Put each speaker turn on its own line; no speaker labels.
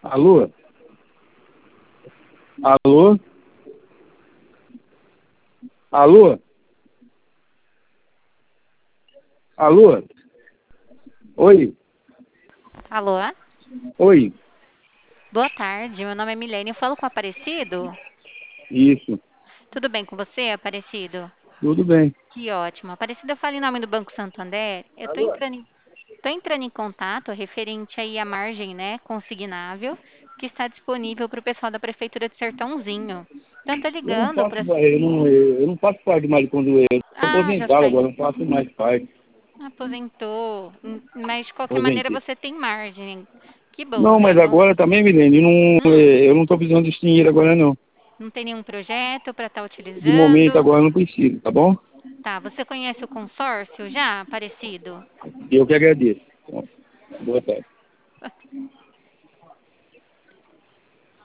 Alô? Alô? Alô? Alô? Oi?
Alô?
Oi?
Boa tarde, meu nome é Milene, eu falo com o Aparecido?
Isso.
Tudo bem com você, Aparecido?
Tudo bem.
Que ótimo. Aparecido, eu falo em nome do Banco Santander. Eu tô entrando em contato referente aí à margem, né, consignável, que está disponível para o pessoal da Prefeitura de Sertãozinho. Então, eu tô
Eu não
ligando
faço,
para...
eu não faço parte mais de quando eu estou
Ah, já
aposentado agora,
saiu.
não faço mais parte.
Aposentou. Mas, de qualquer maneira,
Aposentei.
você tem margem. Que bom,
Não,
né?
mas
Não,
agora também, Milene, eu não estou precisando desse dinheiro agora não.
não tem nenhum projeto para estar
De momento
utilizando.
agora eu não preciso, tá bom?
Tá, você conhece o consórcio já, Aparecido?
Eu que agradeço. Boa tarde.